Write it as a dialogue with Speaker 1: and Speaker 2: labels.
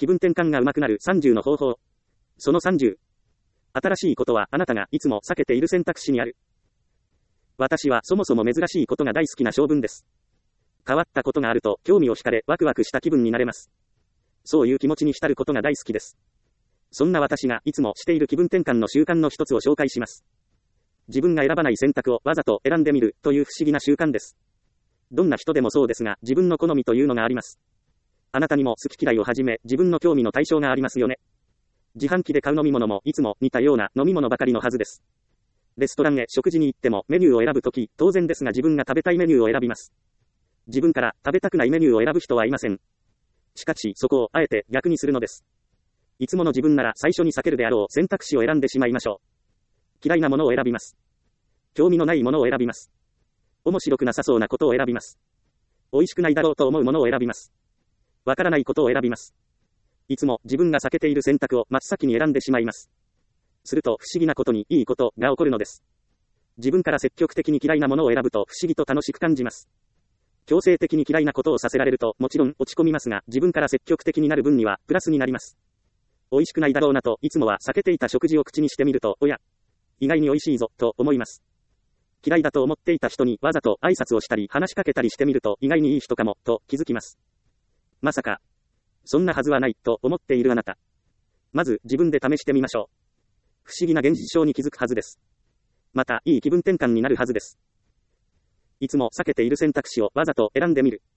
Speaker 1: 気分転換が上手くなる30の方法。その30。新しいことはあなたがいつも避けている選択肢にある。私はそもそも珍しいことが大好きな性分です。変わったことがあると興味を惹かれワクワクした気分になれます。そういう気持ちに浸ることが大好きです。そんな私がいつもしている気分転換の習慣の一つを紹介します。自分が選ばない選択をわざと選んでみるという不思議な習慣です。どんな人でもそうですが、自分の好みというのがあります。あなたにも好き嫌いをはじめ、自分の興味の対象がありますよね。自販機で買う飲み物もいつも似たような飲み物ばかりのはずです。レストランへ食事に行ってもメニューを選ぶとき、当然ですが自分が食べたいメニューを選びます。自分から食べたくないメニューを選ぶ人はいません。しかし、そこをあえて逆にするのです。いつもの自分なら最初に避けるであろう選択肢を選んでしまいましょう。嫌いなものを選びます。興味のないものを選びます。面白くなさそうなことを選びます。美味しくないだろうと思うものを選びます。わからないことを選びます。いつも自分が避けている選択を真っ先に選んでしまいます。すると不思議なことにいいことが起こるのです。自分から積極的に嫌いなものを選ぶと不思議と楽しく感じます。強制的に嫌いなことをさせられるともちろん落ち込みますが、自分から積極的になる分にはプラスになります。美味しくないだろうなといつもは避けていた食事を口にしてみると、おや、意外に美味しいぞと思います。嫌いだと思っていた人にわざと挨拶をしたり話しかけたりしてみると意外にいい人かもと気づきます。まさか、そんなはずはないと思っているあなた。まず自分で試してみましょう。不思議な現実象に気づくはずです。またいい気分転換になるはずです。いつも避けている選択肢をわざと選んでみる。